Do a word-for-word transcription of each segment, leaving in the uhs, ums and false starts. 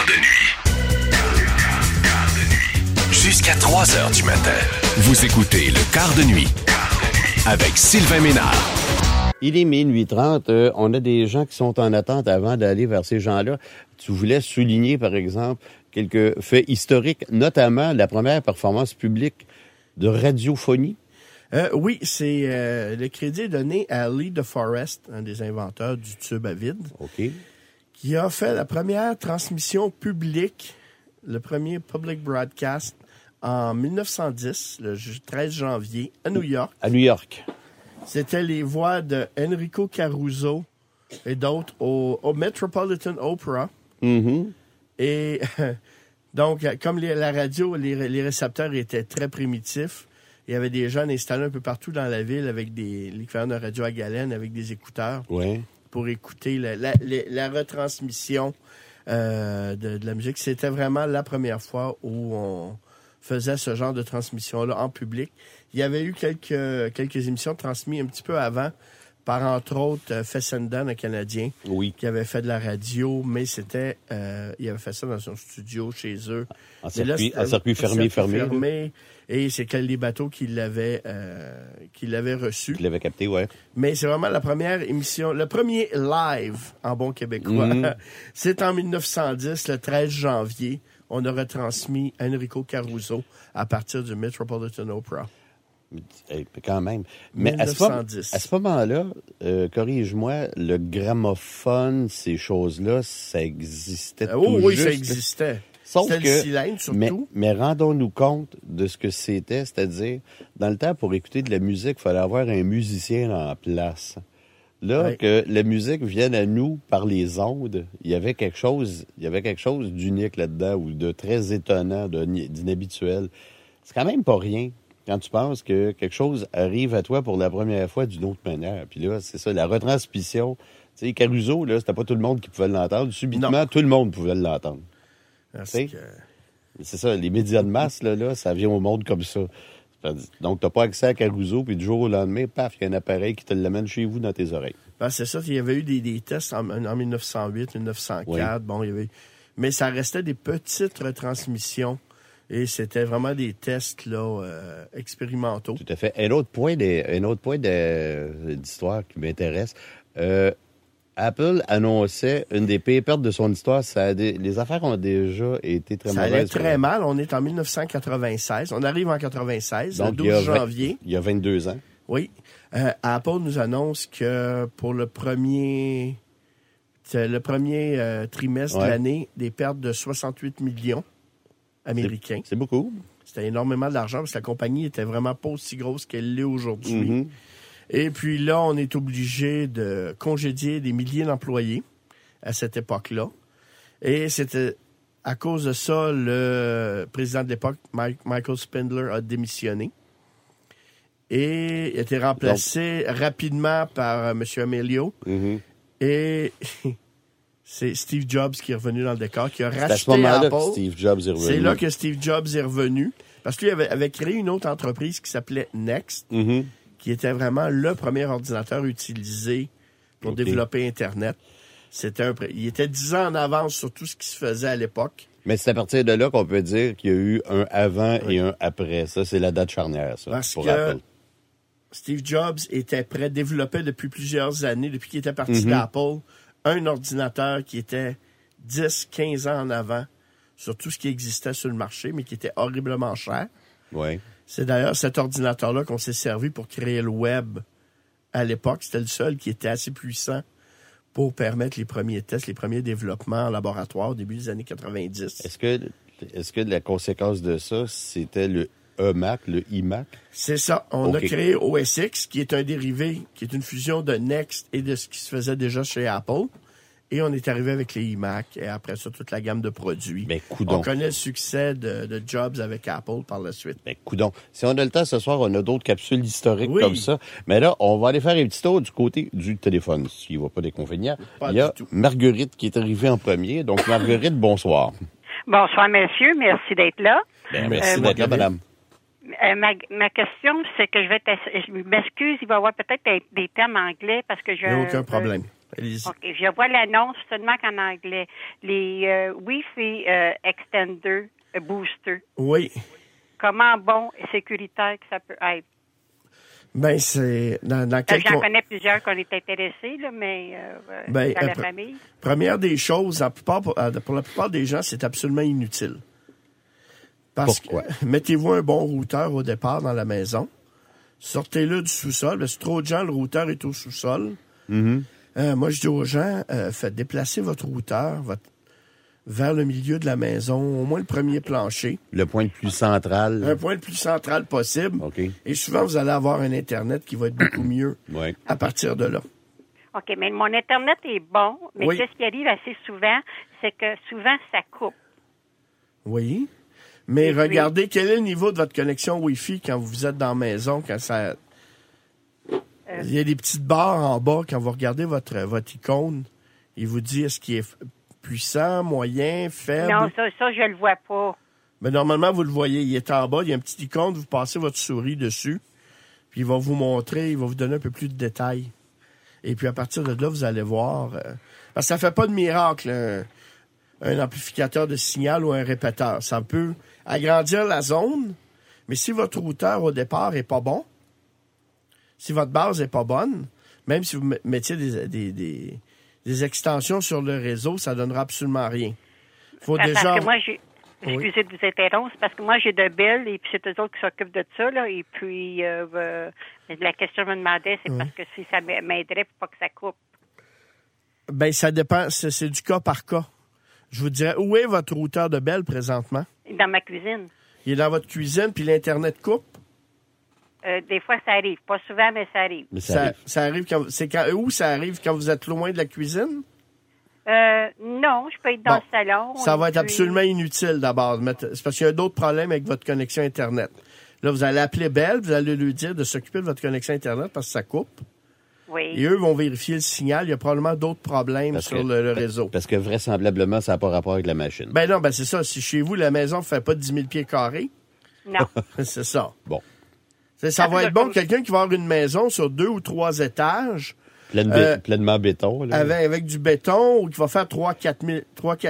de nuit. Jusqu'à trois heures du matin. Vous écoutez le quart de nuit avec Sylvain Ménard. Il est minuit trente. Euh, on a des gens qui sont en attente avant d'aller vers ces gens-là. Tu voulais souligner, par exemple, quelques faits historiques, notamment la première performance publique de radiophonie. Euh, oui, c'est euh, le crédit est donné à Lee DeForest, un des inventeurs du tube à vide, OK. qui a fait la première transmission publique, le premier public broadcast en mille neuf cent dix, le treize janvier, à New York. À New York. C'était les voix de Enrico Caruso et d'autres au, au Metropolitan Opera. Mm-hmm. Et donc, comme les, la radio, les, les récepteurs étaient très primitifs, il y avait des jeunes installés un peu partout dans la ville avec des l'équivalent de radio à galène, avec des écouteurs, Ouais. pour écouter la, la, la, la retransmission euh, de, de la musique. C'était vraiment la première fois où on faisait ce genre de transmission-là en public. Il y avait eu quelques, quelques émissions transmises un petit peu avant, par entre autres euh, Fessenden, un Canadien, Oui. qui avait fait de la radio, mais c'était, euh, il avait fait ça dans son studio chez eux. En Mais là, circuit, c'était- en circuit fermé, circuit fermé. fermé. Et c'est que les bateaux qui l'avaient, euh, qui l'avaient reçu. Tu l'avais capté, ouais. Mais c'est vraiment la première émission, le premier live en bon québécois. Mhm. C'est en mille neuf cent dix, le treize janvier. On a retransmis Enrico Caruso à partir du Metropolitan Opera. Eh, quand même. Mais à ce, moment, mille neuf cent dix. à ce moment-là, euh, corrige-moi, le gramophone, ces choses-là, ça existait Euh, tout oh, oui, juste. ça existait. Sauf C'était que, le cylindre, surtout. mais, mais rendons-nous compte de ce que c'était, c'est-à-dire, dans le temps, pour écouter de la musique, il fallait avoir un musicien en place. Là, Ouais. que la musique vienne à nous par les ondes, il y avait quelque chose, il y avait quelque chose d'unique là-dedans, ou de très étonnant, de- d'inhabituel. C'est quand même pas rien quand tu penses que quelque chose arrive à toi pour la première fois d'une autre manière. Puis là, c'est ça, la retransmission. Tu sais, Caruso, là, c'était pas tout le monde qui pouvait l'entendre. Subitement, Non. tout le monde pouvait l'entendre. Parce t'sais. que- C'est ça, les médias de masse, là, là, ça vient au monde comme ça. Donc, t'as pas accès à Caruso, puis du jour au lendemain, paf, il y a un appareil qui te l'amène chez vous dans tes oreilles. Ben, c'est ça, il y avait eu des, des tests en, en mille neuf cent huit, mille neuf cent quatre. Oui. Bon, il y avait, mais ça restait des petites retransmissions. Et c'était vraiment des tests là, euh, expérimentaux. Tout à fait. Un autre point, de, un autre point de- d'histoire qui m'intéresse. Euh, Apple annonçait une des pires pertes de son histoire. Ça a des- les affaires ont déjà été très Ça mauvaises. allait très mal. On est en mille neuf cent quatre-vingt-seize. On arrive en quatre-vingt-seize, Donc, le il y a douze vingt janvier. Il y a vingt-deux ans. Oui. Euh, Apple nous annonce que pour le premier, c'est le premier euh, trimestre Ouais. de l'année, des pertes de soixante-huit millions américains. C'est beaucoup. C'était énormément d'argent parce que la compagnie était vraiment pas aussi grosse qu'elle l'est aujourd'hui. Mhm. Et puis là, on est obligé de congédier des milliers d'employés à cette époque-là. Et c'était à cause de ça, le président de l'époque, Mike- Michael Spindler, a démissionné. Et il a été remplacé rapidement par euh, M. Amelio. Mhm. Et c'est Steve Jobs qui est revenu dans le décor, qui a C'est à ce racheté moment-là Apple. que Steve Jobs est revenu. C'est là que Steve Jobs est revenu. Parce qu'il avait, avait créé une autre entreprise qui s'appelait Next, Mhm. qui était vraiment le premier ordinateur utilisé pour Ok. développer Internet. C'était un, pré- il était dix ans en avance sur tout ce qui se faisait à l'époque. Mais c'est à partir de là qu'on peut dire qu'il y a eu un avant Oui. et un après. Ça, c'est la date charnière, ça, Parce pour que Apple. Steve Jobs était prêt, développait depuis plusieurs années, depuis qu'il était parti Mhm. d'Apple, un ordinateur qui était dix, quinze ans en avant sur tout ce qui existait sur le marché, mais qui était horriblement cher. Oui. C'est d'ailleurs cet ordinateur-là qu'on s'est servi pour créer le web à l'époque. C'était le seul qui était assez puissant pour permettre les premiers tests, les premiers développements en laboratoire au début des années quatre-vingt-dix. Est-ce que, est-ce que la conséquence de ça, c'était le E-Mac, le iMac? C'est ça. On OK. a créé O S X, qui est un dérivé, qui est une fusion de Next et de ce qui se faisait déjà chez Apple. Et on est arrivé avec les iMac et après ça, toute la gamme de produits. Ben, coudonc. On connaît le succès de, de Jobs avec Apple par la suite. Ben, coudonc. Si on a le temps ce soir, on a d'autres capsules historiques Oui. comme ça. Mais là, on va aller faire un petit tour du côté du téléphone, s'il n'y a pas d'inconvénient. Pas Il y a du tout. Marguerite qui est arrivée en premier. Donc, Marguerite, bonsoir. Bonsoir, messieurs. Merci d'être là. Ben, merci Euh, d'être là, Marguerite. madame. Euh, ma, ma question, c'est que je vais t'ass- je m'excuse, il va y avoir peut-être des, des thèmes anglais parce que je. Il n'y a aucun problème. euh, allez-y. OK, je vois l'annonce seulement qu'en anglais. Les euh, Wi-Fi euh, Extender euh, Booster. Oui. Comment bon et sécuritaire que ça peut être? Ben, c'est... Dans, dans quel J'en con- connais plusieurs qui ont été intéressés, là, mais euh, Ben, dans la euh, famille. Première des choses, la plupart, pour, pour la plupart des gens, c'est absolument inutile. Parce Pourquoi? que mettez-vous un bon routeur au départ dans la maison. Sortez-le du sous-sol. Parce que trop de gens, le routeur est au sous-sol. Mm-hmm. Euh, moi, je dis aux gens, euh, faites déplacer votre routeur votre, vers le milieu de la maison, au moins le premier plancher. Le point le plus central. Un point le plus central possible. OK. Et souvent, vous allez avoir un Internet qui va être beaucoup mieux Ouais. à partir de là. OK, mais mon Internet est bon, mais Oui. ce qui arrive assez souvent, c'est que souvent, ça coupe. Oui. Mais Et puis- regardez quel est le niveau de votre connexion Wi-Fi quand vous êtes dans la maison, quand ça... Euh. Il y a des petites barres en bas, quand vous regardez votre, votre icône, il vous dit est-ce qu'il est puissant, moyen, faible. Non, ça, ça, je le vois pas. Mais normalement, vous le voyez, il est en bas, il y a un petit icône, vous passez votre souris dessus, puis il va vous montrer, il va vous donner un peu plus de détails. Et puis à partir de là, vous allez voir... euh, parce que ça fait pas de miracle, un, un amplificateur de signal ou un répéteur. Ça peut agrandir la zone, mais si votre routeur au départ est pas bon, si votre base est pas bonne, même si vous mettiez des, des, des, des extensions sur le réseau, ça donnera absolument rien. Faut Parce déjà... que moi, j'ai... Oui. Excusez de vous interrompre, c'est parce que moi, j'ai de Bell, et puis c'est eux autres qui s'occupent de ça, là, et puis euh, euh, la question que je me demandais, c'est Oui. parce que si ça m'aiderait pour pas que ça coupe. Ben, ça dépend, c'est, c'est du cas par cas. Je vous dirais, où est votre routeur de Bell présentement? Dans ma cuisine. Il est dans votre cuisine, puis l'Internet coupe? Euh, des fois, ça arrive. Pas souvent, mais ça arrive. Mais ça, Ça, arrive. ça arrive quand, c'est quand, où ça arrive quand vous êtes loin de la cuisine? Euh, non, je peux être dans Bon. le salon. Ça et va être puis- absolument inutile d'abord. Mettre- C'est parce qu'il y a d'autres problèmes avec votre connexion Internet. Là, vous allez appeler Bell, vous allez lui dire de s'occuper de votre connexion Internet parce que ça coupe. Oui. Et eux vont vérifier le signal. Il y a probablement d'autres problèmes Parce sur que- le, le réseau. Parce que vraisemblablement, ça n'a pas rapport avec la machine. Ben non, ben c'est ça. Si chez vous, la maison ne fait pas dix mille pieds carrés, Non. c'est ça. Bon. C'est- Ça Ah, va c'est être bon comme- quelqu'un qui va avoir une maison sur deux ou trois étages Pleine bé- Euh, pleinement béton. Là. avec, avec du béton ou qui va faire trois mille,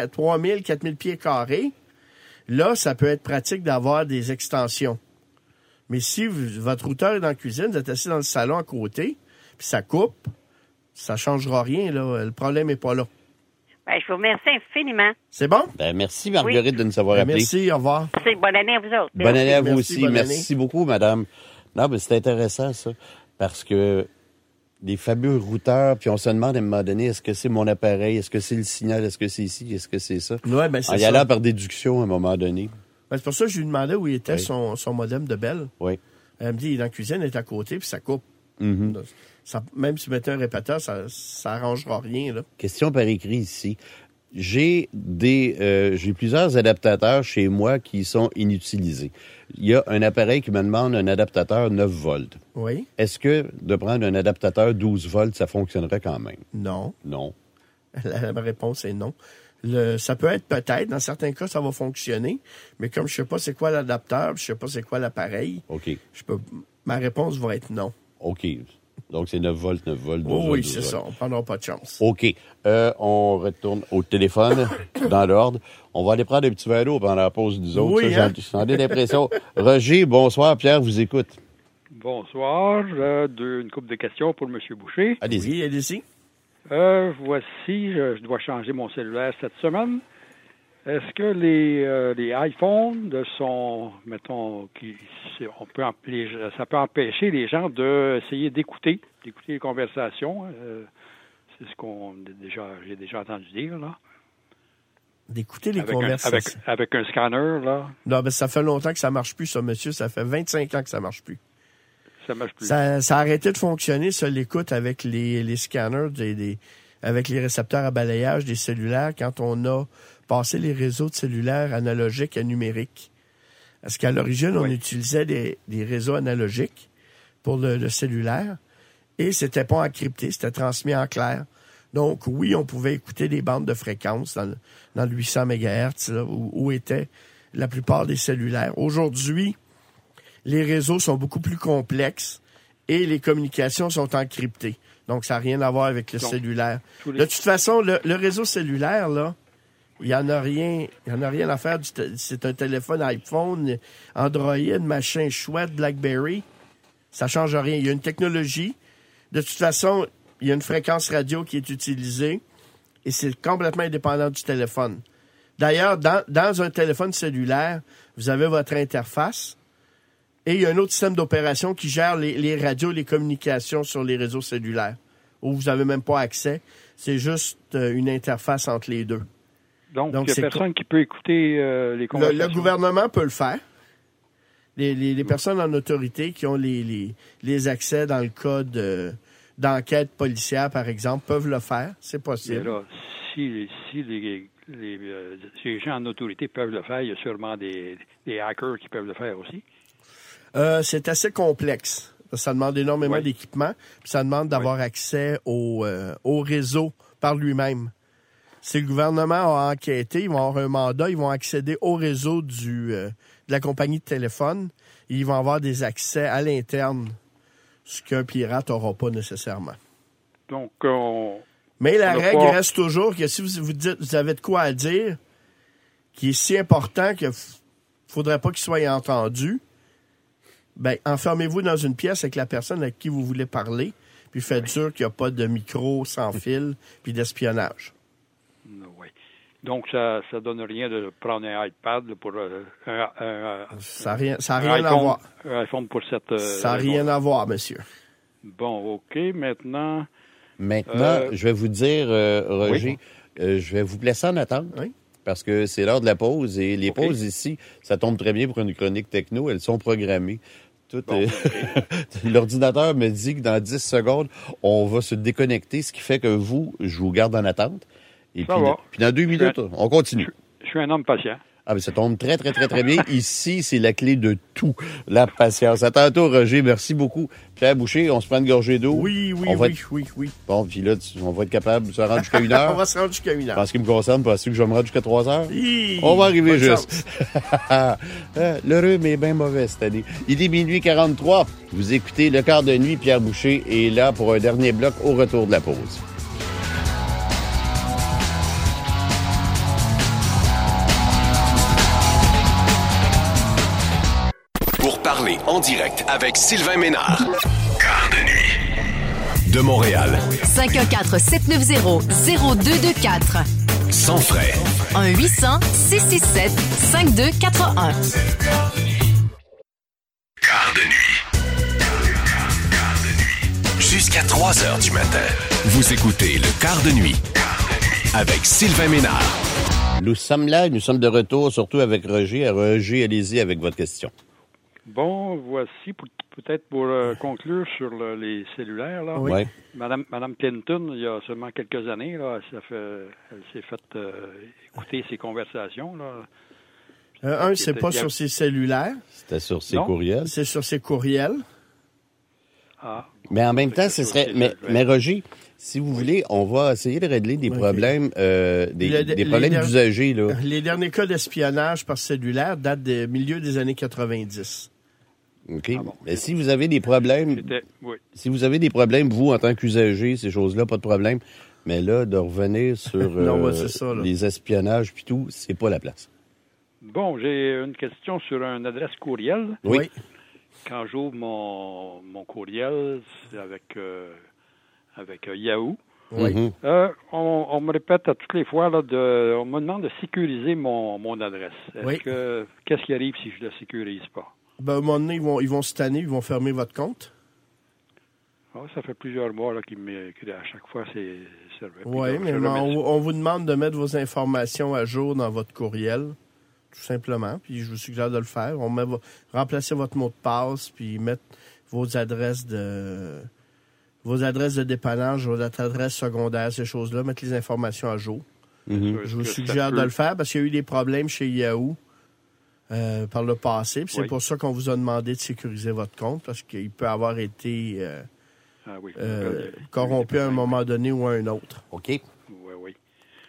quatre mille pieds carrés. Là, ça peut être pratique d'avoir des extensions. Mais si vous- votre routeur est dans la cuisine, vous êtes assis dans le salon à côté, puis ça coupe, ça changera rien. Là. Le problème n'est pas là. Ben, je vous remercie infiniment. C'est bon? Ben, merci, Marguerite, de nous avoir Ben, appelé. merci, au revoir. C'est bonne année à vous autres. Bonne année à vous Merci, aussi. bonne Merci beaucoup, madame. Non, mais c'est intéressant, ça. Parce que les fameux routeurs, puis on se demande à un moment donné, est-ce que c'est mon appareil, est-ce que c'est le signal, est-ce que c'est ici, est-ce que c'est ça? Ouais, ben, c'est En y ça. allant par déduction à un moment donné. Ben, c'est pour ça que je lui demandais où était Oui. son, son modem de Bell. Oui. Elle me dit, il est dans la cuisine, il est à côté, puis ça coupe. Mhm. Ça, même si vous mettez un répéteur, ça ça arrangera rien. Là. Question par écrit ici. J'ai des, euh, j'ai plusieurs adaptateurs chez moi qui sont inutilisés. Il y a un appareil qui me demande un adaptateur neuf volts. Oui? Est-ce que de prendre un adaptateur douze volts, ça fonctionnerait quand même? Non. Non. La réponse est non. Le, ça peut être peut-être, dans certains cas, ça va fonctionner, mais comme je sais pas c'est quoi l'adapteur, je sais pas c'est quoi l'appareil, OK. je peux, ma réponse va être non. OK. Donc, c'est neuf volts, neuf volts, douze Oh, volts. oui, douze c'est volts. ça, on prendra pas de chance. OK. Euh, on retourne au téléphone, dans l'ordre. On va aller prendre un petit verre d'eau pendant la pause des autres. Oui, Ça, hein? j'en, j'en ai l'impression. Roger, bonsoir. Pierre vous écoute. Bonsoir. Euh, deux, une couple de questions pour M. Boucher. Allez-y. Oui, allez-y. Euh, voici, je, je dois changer mon cellulaire cette semaine. Est-ce que les, euh, les iPhones de son, mettons, qui, c'est- on peut empêcher, ça peut empêcher les gens d'essayer d'écouter, d'écouter les conversations. euh, c'est ce qu'on a déjà, j'ai déjà entendu dire là. D'écouter les Avec un, conversations. avec, avec un scanner là, Non, ben ça fait longtemps que ça marche plus, ça, monsieur. Ça fait vingt-cinq ans que ça marche plus. ça marche plus. Ça, ça a arrêté de fonctionner, ça, l'écoute avec les, les scanners, des, des- avec les récepteurs à balayage des cellulaires, quand on a passé les réseaux de cellulaires analogiques à numériques. Parce qu'à l'origine, on Oui. utilisait des, des réseaux analogiques pour le, le cellulaire et c'était pas encrypté, c'était transmis en clair. Donc, oui, on pouvait écouter des bandes de fréquences dans le, dans le huit cents mégahertz, là, où, où étaient la plupart des cellulaires. Aujourd'hui, les réseaux sont beaucoup plus complexes et les communications sont encryptées. Donc, ça n'a rien à voir avec le Donc, cellulaire. les... De toute façon, le, le réseau cellulaire, là, il n'y en a rien, il y en a rien à faire. Du te- c'est un téléphone iPhone, Android, machin chouette, BlackBerry. Ça change rien. Il y a une technologie. De toute façon, il y a une fréquence radio qui est utilisée et c'est complètement indépendant du téléphone. D'ailleurs, dans, dans un téléphone cellulaire, vous avez votre interface et il y a un autre système d'opération qui gère les, les radios, les communications sur les réseaux cellulaires où vous n'avez même pas accès. C'est juste euh, une interface entre les deux. Donc, Donc, il n'y c'est a personne co- qui peut écouter euh, les Le, conversations. le gouvernement peut le faire. Les, les, les personnes en autorité qui ont les, les, les accès dans le cas de, d'enquête policière, par exemple, peuvent le faire. C'est Mais possible. là, si, si les, les, euh, les gens en autorité peuvent le faire, il y a sûrement des, des hackers qui peuvent le faire aussi. Euh, c'est assez complexe. Ça demande énormément Oui. d'équipement. Puis ça demande d'avoir Oui. accès au, euh, au réseau par lui-même. Si le gouvernement a enquêté, ils vont avoir un mandat, ils vont accéder au réseau du, euh, de la compagnie de téléphone et ils vont avoir des accès à l'interne, ce qu'un pirate n'aura pas nécessairement. Donc, on... Mais la on a règle pas- reste toujours que si vous, vous dites vous avez de quoi à dire, qui est si important que f- faudrait pas qu'il soit entendu, ben enfermez-vous dans une pièce avec la personne avec qui vous voulez parler, puis faites sûr qu'il n'y a pas de micro sans fil, puis d'espionnage. Oui. Donc, ça ne donne rien de prendre un iPad pour euh, un, un, Ça n'a rien, ça a un rien à iPhone, voir. un iPhone pour cette... euh, Ça n'a raison. rien à voir, monsieur. Bon, OK. Maintenant, Maintenant, Euh, je vais vous dire, euh, Roger, euh, je vais vous placer en attente. Oui. Parce que c'est l'heure de la pause et les OK. pauses ici, ça tombe très bien pour une chronique techno. Elles sont programmées. Tout Bon, est- L'ordinateur me dit que dans dix secondes, on va se déconnecter, ce qui fait que vous, je vous garde en attente. Et Ça puis, va. puis dans deux Je minutes, suis un- on continue. je, je suis un homme patient. Ah, mais ça tombe très, très, très, très bien. Ici, c'est la clé de tout, la patience. À tantôt, Roger. Merci beaucoup. Pierre Boucher, on se prend une gorgée d'eau. Oui, oui, On va oui, être- oui, oui. Bon, puis là, tu- on va être capable de se rendre jusqu'à une On heure. va se rendre jusqu'à une En heure. ce qui me concerne, penses-tu que je vais me rendre jusqu'à trois heures? Hi! On va arriver Bonne juste. chance. Euh, Le rhume est bien mauvais cette année. Il est minuit quarante-trois. Vous écoutez Le Quart de nuit. Pierre Boucher est là pour un dernier bloc au retour de la pause. Pour parler en direct avec Sylvain Ménard. Quart de nuit. De Montréal. cinq un quatre, sept neuf zéro, zéro deux deux quatre. Sans frais. un huit cents, six six sept, cinq deux quatre un. Quart de nuit. Jusqu'à trois heures du matin. Vous écoutez Le Quart de nuit. Avec Sylvain Ménard. Nous sommes là, nous sommes de retour, surtout avec Roger. Roger, allez-y avec votre question. Bon, voici, pour- peut-être pour euh, conclure sur le- les cellulaires, là. Oui. Ouais. Madame, Madame Clinton, il y a seulement quelques années, là, elle s'est fait, elle s'est fait euh, écouter ses conversations, là. Euh, un, Il c'est était- pas il y a- sur ses cellulaires, C'était sur ses Non. courriels. c'est sur ses courriels. Ah. Mais en même C'est temps, que ce sur serait. ses Mais, cellulaires. mais Roger, si vous voulez, on va essayer de régler des Ok. problèmes, euh, des, Le- des les problèmes der- d'usagers, là. Les derniers cas d'espionnage par cellulaire datent du milieu des années quatre-vingt-dix. OK? Ah bon. Mais si vous avez des problèmes, C'était, oui. si vous avez des problèmes, vous, en tant qu'usager, ces choses-là, pas de problème. Mais là, de revenir sur Non, euh, ben, c'est ça, là. les espionnages puis tout, c'est pas la place. Bon, j'ai une question sur une adresse courriel. Oui. Quand j'ouvre mon, mon courriel, c'est avec, euh, avec euh, Yahoo. Oui. Mhm. Euh, on, on me répète à toutes les fois, là, de, on me demande de sécuriser mon, mon adresse. Est-ce Oui. que, qu'est-ce qui arrive si je ne la sécurise pas? Ben, à un moment donné, ils vont, ils vont se tanner, ils vont fermer votre compte. Ah, ça fait plusieurs mois là, qu'il me, que à chaque fois, c'est... c'est Oui, puis mais je on, remets- on vous demande de mettre vos informations à jour dans votre courriel, tout simplement. Puis je vous suggère de le faire. On met vo- remplacer votre mot de passe, puis mettre vos adresses de vos adresses de dépannage, vos adresses secondaires, ces choses-là, mettre les informations à jour. Mhm. Est-ce Je vous que ça suggère peut- de le faire parce qu'il y a eu des problèmes chez Yahoo euh, par le passé. Puis c'est Oui. pour ça qu'on vous a demandé de sécuriser votre compte parce qu'il peut avoir été euh, Ah oui. euh, Euh, corrompu à un moment donné ou à un autre. OK. Oui, oui.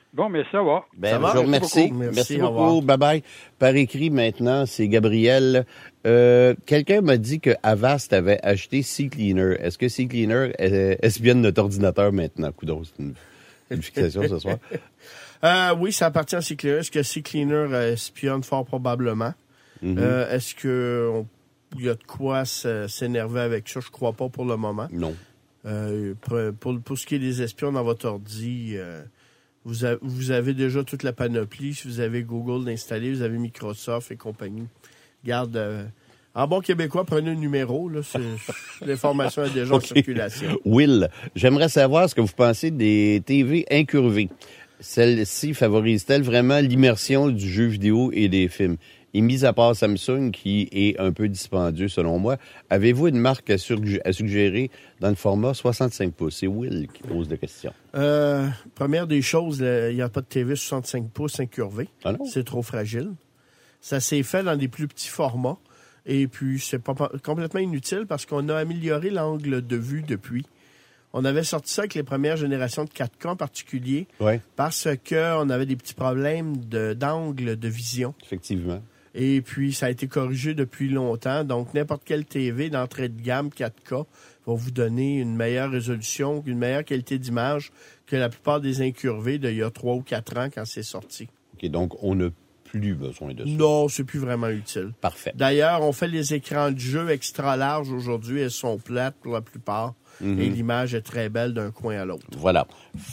Bon, mais ça va. Ben, Ça va? je vous remercie. Merci beaucoup. Merci, Merci, au revoir. beaucoup. Bye-bye. Par écrit, maintenant, c'est Gabriel. Euh, quelqu'un m'a dit que Avast avait acheté CCleaner. Est-ce que CCleaner euh, espionne notre ordinateur maintenant? Coudon, c'est une, une fixation ce soir. Euh, oui, ça appartient à CCleaner. Est-ce que CCleaner euh, espionne fort probablement? Mm-hmm. Euh, est-ce que on- il y a de quoi s- s'énerver avec ça? Je crois pas pour le moment. Non. Euh, pour, pour, pour ce qui est des espions dans votre ordi, euh, vous, a- vous avez déjà toute la panoplie. Si vous avez Google installé, vous avez Microsoft et compagnie. Garde, euh, en bon québécois, prenez un numéro. Là, c'est- l'information est déjà OK. en circulation. Will, j'aimerais savoir ce que vous pensez des T V incurvées. Celle-ci favorise-t-elle vraiment l'immersion du jeu vidéo et des films? Et mis à part Samsung, qui est un peu dispendieux selon moi, avez-vous une marque à, surg- à suggérer dans le format soixante-cinq pouces? C'est Will qui pose la question. Euh, première des choses, il n'y a pas de T V soixante-cinq pouces incurvé. Ah non? C'est trop fragile. Ça s'est fait dans des plus petits formats. Et puis, c'est pas, pas- complètement inutile parce qu'on a amélioré l'angle de vue depuis. On avait sorti ça avec les premières générations de quatre K en particulier Oui, parce qu'on avait des petits problèmes de- d'angle de vision. effectivement. Et puis, ça a été corrigé depuis longtemps. Donc, n'importe quelle T V d'entrée de gamme quatre K va vous donner une meilleure résolution, une meilleure qualité d'image que la plupart des incurvés d'il y a trois ou quatre ans quand c'est sorti. OK, donc on n'a plus besoin de ça. Non, c'est plus vraiment utile. Parfait. D'ailleurs, on fait les écrans de jeu extra larges aujourd'hui. Elles sont plates pour la plupart. Mhm. Et l'image est très belle d'un coin à l'autre. Voilà.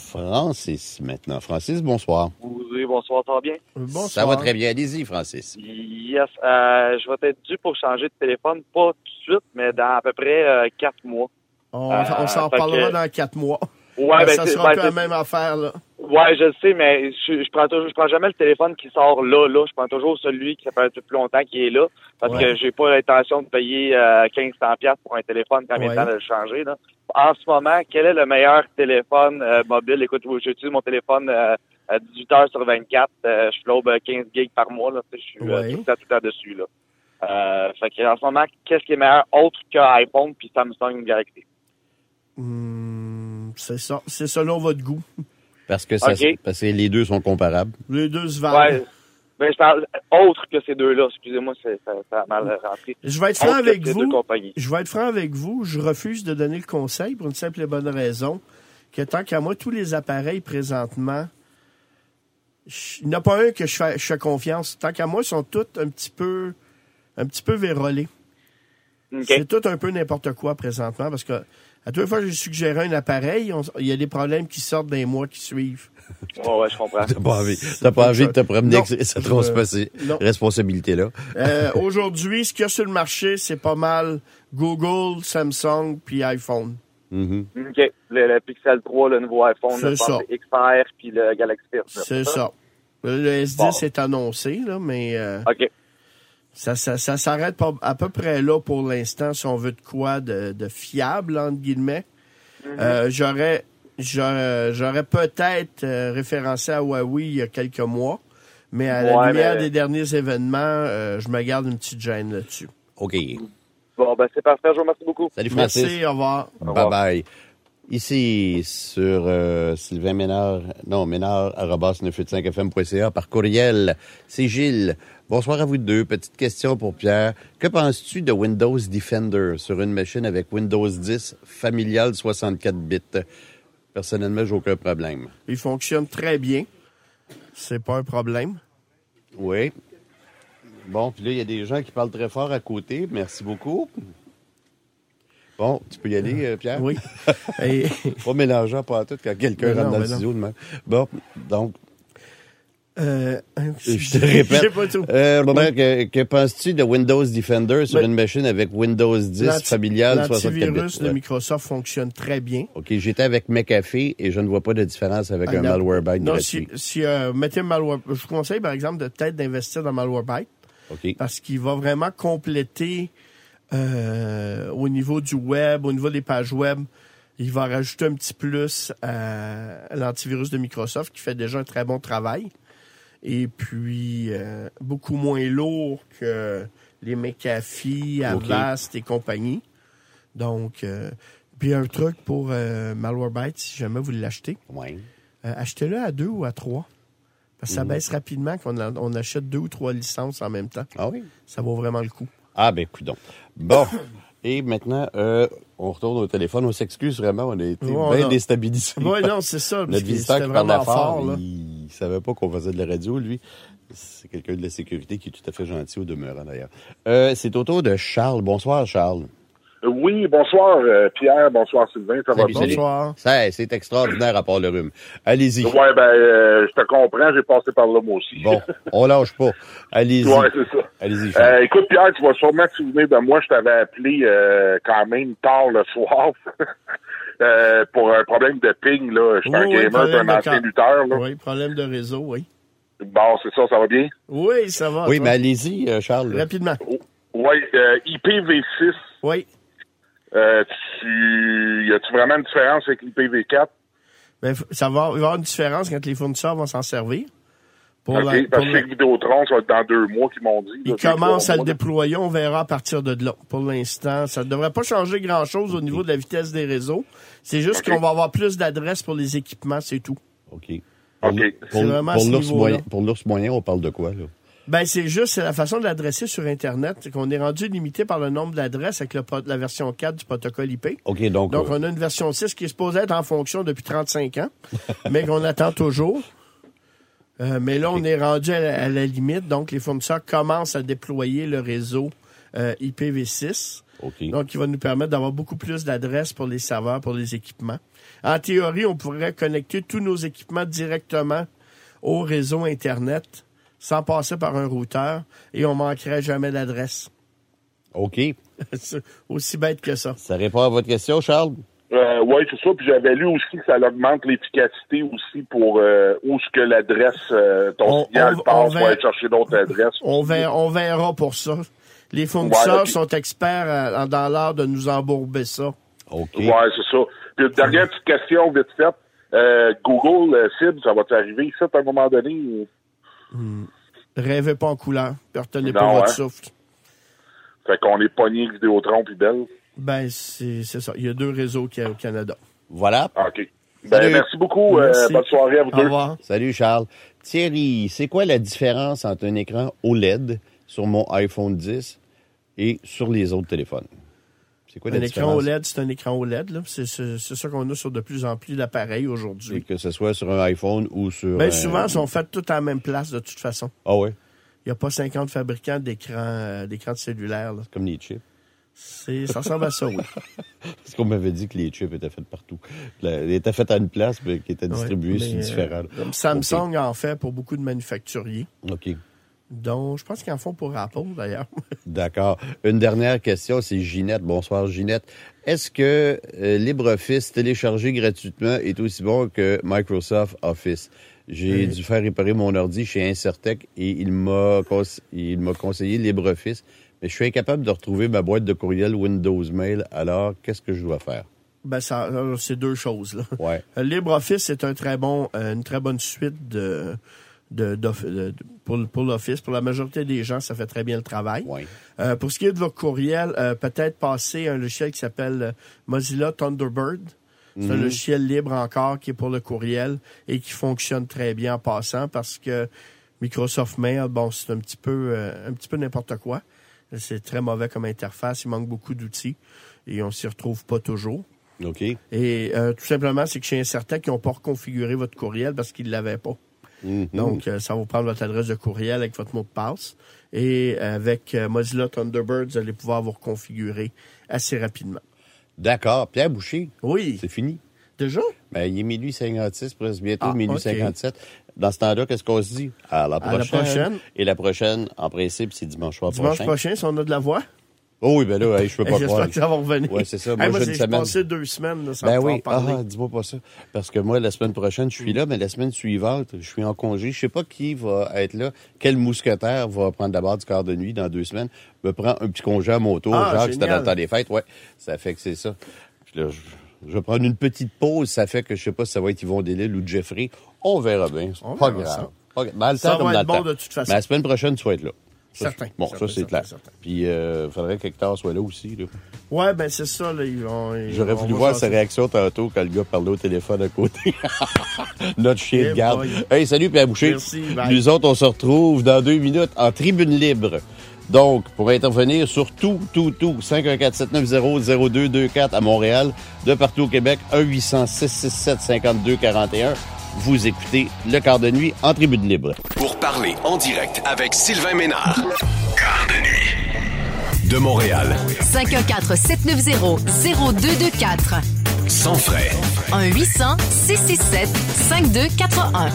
Francis, maintenant. Francis, bonsoir. Oui, bonsoir, ça va bien? Bonsoir. Ça va très bien. Allez-y, Francis. Yes, euh, je vais être dû pour changer de téléphone, pas tout de suite, mais dans à peu près euh, quatre mois. On, Euh, on s'en fait reparlera que- dans quatre mois. Ouais, ben, ça c'est- sera un ben, peu c'est- la même affaire, là. ouais, je le sais, mais je, je prends toujours, je prends jamais le téléphone qui sort là, là. Je prends toujours celui qui ça fait un peu plus longtemps qui est là, parce Ouais. que j'ai pas l'intention de payer euh, quinze cents piastres pour un téléphone quand il Ouais. vient le temps de le changer, là. En ce moment, quel est le meilleur téléphone euh, mobile? Écoute, j'utilise mon téléphone euh, à dix-huit heures sur vingt-quatre. Euh, je flobe quinze gigs par mois, là. Tu sais, je suis euh, Ouais. tout le temps, tout le temps dessus, là. Euh, fait que, en ce moment, qu'est-ce qui est meilleur autre que iPhone puis Samsung Galaxy? Hmm, c'est ça. C'est selon votre goût. Parce que, ça, OK. parce que les deux sont comparables. Les deux se valent. Ouais. Ben, je parle autre que ces deux-là. Excusez-moi, c'est- ça, ça a mal rentré. Je vais être franc Autre que avec ces deux vous. compagnies. Je vais être franc avec vous. Je refuse de donner le conseil pour une simple et bonne raison que tant qu'à moi, tous les appareils présentement, je- il n'y en a pas un que je fais, je fais confiance. Tant qu'à moi, ils sont tous un petit peu, un petit peu vérolés. OK. C'est tout un peu n'importe quoi présentement parce que à toutes les fois que j'ai suggéré un appareil, on- il y a des problèmes qui sortent dans les mois qui suivent. Ouais, ouais, je comprends. T'as pas envie, t'as pas envie de te promener Non. avec cette Je- responsa- non. responsabilité-là. Euh, aujourd'hui, ce qu'il y a sur le marché, c'est pas mal Google, Samsung puis iPhone. Mhm. OK. Le, le Pixel trois, le nouveau iPhone, C'est le ça. X R puis le Galaxy S. C'est ça. Le S dix Bon. est annoncé, là, mais euh, OK. ça, ça, ça s'arrête pas à peu près là pour l'instant si on veut de quoi de, de fiable, entre guillemets. Euh, j'aurais j'aurais, j'aurais peut-être euh, référencé à Huawei il y a quelques mois, mais à la Ouais, lumière mais- des derniers événements, euh, je me garde une petite gêne là-dessus. OK. Bon, ben, c'est parfait. Je vous remercie beaucoup. Salut, Francis. Merci, au revoir. Bye bye. Ici, sur euh, Sylvain Ménard, non, Ménard, arobase neuf cent quatre-vingt-cinq F M point C A, par courriel. C'est Gilles. Bonsoir à vous deux. Petite question pour Pierre. Que penses-tu de Windows Defender sur une machine avec Windows dix familial soixante-quatre bits? Personnellement, j'ai aucun problème. Il fonctionne très bien. C'est pas un problème. Oui. Bon, puis là, il y a des gens qui parlent très fort à côté. Merci beaucoup. Bon, tu peux y aller, euh, Pierre? Oui. Et- Pas mélangeant, pas à tout, quand quelqu'un Mais rentre non, dans le mais non. studio de même. Bon, donc, Euh, je te répète. J'ai pas tout. Euh, Robert, que, que penses-tu de Windows Defender sur Ben, une machine avec Windows dix L'anti- familial soixante-quatre L'antivirus bits? de Ouais. Microsoft fonctionne très bien. OK, j'étais avec McAfee et je ne vois pas de différence avec Ah, un non. Malwarebyte Non, gratuit. si, si euh, mettez Malware, je vous conseille par exemple de peut-être d'investir dans Malwarebyte OK. parce qu'il va vraiment compléter euh, au niveau du web, au niveau des pages web. Il va rajouter un petit plus à l'antivirus de Microsoft qui fait déjà un très bon travail. Et puis, euh, beaucoup moins lourd que les McAfee, Avast et compagnie. Donc, euh, puis un truc pour euh, Malwarebyte, si jamais vous l'achetez, Ouais. euh, achetez-le à deux ou à trois. Parce que ça Mhm. baisse rapidement qu'on a- on achète deux ou trois licences en même temps. Ah oui? Ça vaut vraiment le coup. Ah, ben, coudonc. Bon. Et maintenant, euh, on retourne au téléphone. On s'excuse vraiment. On a été Ouais, bien on a- déstabilisés. Oui, non, c'est ça. parce Notre que visiteur c'était qui parlait vraiment fort, là. il ne savait pas qu'on faisait de la radio, lui. C'est quelqu'un de la sécurité qui est tout à fait gentil au demeurant, d'ailleurs. Euh, c'est au tour de Charles. Bonsoir, Charles. Oui, bonsoir euh, Pierre, bonsoir Sylvain, ça Salut, va bien? salut. Bonsoir. Ça, c'est extraordinaire à part le rhume. Allez-y. Ouais, ben, euh, je te comprends, j'ai passé par là moi aussi. Bon, on lâche pas. Allez-y. Ouais, c'est ça. Allez-y, Charles. Euh, écoute Pierre, tu vas sûrement te souvenir de moi, je t'avais appelé euh, quand même tard le soir euh, pour un problème de ping, là. Je suis Oui, un oui, gamer, problème un de ancien camp. lutteur, là. Oui, problème de réseau, oui. Bon, c'est ça, ça va bien? Oui, ça va. Oui, toi? mais allez-y, euh, Charles. Rapidement. Oui, euh, I P v six, Oui. euh, tu... y a-tu vraiment une différence avec l'I P v quatre? Ben, f- ça va, il va y avoir une différence quand les fournisseurs vont s'en servir. Pour OK, la- parce pour que la- les Vidéotron, ça va être dans deux mois qu'ils m'ont dit. Ils là, c'est commencent trois à le mois, là. déployer, on verra à partir de là. Pour l'instant, ça ne devrait pas changer grand-chose au niveau de la vitesse des réseaux. C'est juste OK. qu'on va avoir plus d'adresses pour les équipements, c'est tout. OK. Pour, OK. l- pour, C'est vraiment à pour ce l'ours niveau-là. moyen, pour l'ours moyen, on parle de quoi, là? Ben, c'est juste, c'est la façon de l'adresser sur Internet, c'est qu'on est rendu limité par le nombre d'adresses avec le pro- la version quatre du protocole I P. OK, donc... Donc, euh, on a une version six qui est supposée être en fonction depuis trente-cinq ans, mais qu'on attend toujours. Euh, mais là, on est rendu à la, à la limite. Donc, les fournisseurs commencent à déployer le réseau euh, I P v six. OK. Donc, il va nous permettre d'avoir beaucoup plus d'adresses pour les serveurs, pour les équipements. En théorie, on pourrait connecter tous nos équipements directement au réseau Internet sans passer par un routeur et on manquerait jamais d'adresse. OK. C'est aussi bête que ça. Ça répond à votre question, Charles? Euh, oui, c'est ça. Puis j'avais lu aussi que ça augmente l'efficacité aussi pour euh, où ce que l'adresse, euh, ton On- signal on- on passe va- pour aller chercher d'autres adresses. On verra, on verra pour ça. Les fournisseurs Ouais, ok. sont experts à- dans l'art de nous embourber ça. OK. Ouais, c'est ça. Puis une dernière petite question vite faite. Euh, Google euh, Cible, ça va t'arriver ça à un moment donné? ou- Rêvez pas en couleur. puis retenez Non, pas votre hein. souffle. Fait qu'on est pogné avec Vidéotron puis Bell. Ben, c'est c'est ça. Il y a deux réseaux qu'il y a au Canada. Voilà. OK. Ben, Salut. merci beaucoup. Euh, Merci. bonne soirée à vous Au deux. revoir. Salut, Charles. Thierry, c'est quoi la différence entre un écran O L E D sur mon iPhone dix et sur les autres téléphones? C'est quoi la Un écran différence? O L E D, c'est un écran O L E D. là. C'est c'est- c'est ça qu'on a sur de plus en plus d'appareils Et aujourd'hui. que ce soit sur un iPhone ou sur... Ben, un- souvent, ils sont faits tout à la même place, de toute façon. Ah ouais, Il n'y a pas cinquante fabricants d'écrans euh, d'écrans de cellulaire. là. comme les chips. C'est- Ça ressemble à ça, oui. Parce qu'on m'avait dit que les chips étaient faits partout. La- Ils étaient faits à une place, mais qui étaient distribués Ouais, sur mais, différents. euh, comme Samsung en fait pour beaucoup de manufacturiers. OK. Donc, je pense qu'ils en font pour Apple, d'ailleurs. D'accord. Une dernière question, c'est Ginette. Bonsoir, Ginette. Est-ce que euh, LibreOffice téléchargé gratuitement est aussi bon que Microsoft Office? J'ai Oui. dû faire réparer mon ordi chez Incertec et il m'a conse- il m'a conseillé LibreOffice, mais je suis incapable de retrouver ma boîte de courriel Windows Mail. Alors, qu'est-ce que je dois faire? Ben, ça, alors, c'est deux choses, là. Ouais. Euh, LibreOffice, c'est un très bon, euh, une très bonne suite de, de, d'off- de- de- pour, pour l'Office. Pour la majorité des gens, ça fait très bien le travail. Ouais. Euh, pour ce qui est de vos courriels, euh, peut-être passer à un logiciel qui s'appelle euh, Mozilla Thunderbird. C'est un Mhm. logiciel libre encore qui est pour le courriel et qui fonctionne très bien en passant parce que Microsoft Mail, bon, c'est un petit peu, euh, un petit peu n'importe quoi. C'est très mauvais comme interface. Il manque beaucoup d'outils et on s'y retrouve pas toujours. OK. Et euh, tout simplement, c'est que chez Incertec, ils n'ont pas reconfiguré votre courriel parce qu'ils ne l'avaient pas. Mhm. Donc, euh, ça va vous prendre votre adresse de courriel avec votre mot de passe. Et avec euh, Mozilla Thunderbird, vous allez pouvoir vous reconfigurer assez rapidement. D'accord. Pierre Boucher, Oui. c'est fini. Déjà? Ben, il est minuit cinquante-six, presque bientôt Ah, minuit ok. cinquante-sept. Dans ce temps-là, qu'est-ce qu'on se dit? À la À la prochaine. prochaine. Et la prochaine, en principe, c'est dimanche soir Dimanche prochain. prochain, si on a de la voix. Oh oui, ben là, hey, je peux pas J'espère croire. que ça va revenir. Ouais, c'est ça. Hey, Moi, moi, j'ai j'ai une semaine. passé deux semaines là, sans Ben pouvoir oui, parler. ah, dis-moi pas ça. Parce que moi, la semaine prochaine, je suis là, mais la semaine suivante, je suis en congé. Je sais pas qui va être là. Quel mousquetaire va prendre d'abord du quart de nuit dans deux semaines. Me prend un petit congé à mon tour. Ah, Jacques, c'était dans génial. le temps des fêtes. Ouais, ça fait que c'est ça. Puis là, je, je vais prendre une petite pause. Ça fait que je sais pas si ça va être Yvon Delisle ou Jeffrey. On verra bien. C'est On pas verra grave. ça. Pas grave. Dans le Ça temps comme va dans être le bon temps. de toute façon. Mais la semaine prochaine, tu vas être là. Certain. Bon, certain, ça, c'est certain, clair. certain. Puis, il euh, faudrait qu'Hector soit là aussi. Là. Ouais, ben c'est ça. Là, ils vont, ils, J'aurais voulu voir sa réaction tantôt quand le gars parlait au téléphone à côté. Notre chien Yeah de garde. boy. Hey, salut Pierre Boucher. Merci, bye. Nous autres, on se retrouve dans deux minutes en tribune libre. Donc, pour intervenir sur tout, tout, tout, cinq un quatre sept neuf zéro zéro deux deux quatre à Montréal, de partout au Québec, un huit cents six six sept cinquante-deux quarante et un. Vous écoutez Le Quart de nuit en tribune libre. Pour parler en direct avec Sylvain Ménard. Quart de nuit. De Montréal. cinq un quatre sept neuf zéro zéro deux deux quatre. Sans frais. un huit cents six six sept cinq deux quatre un.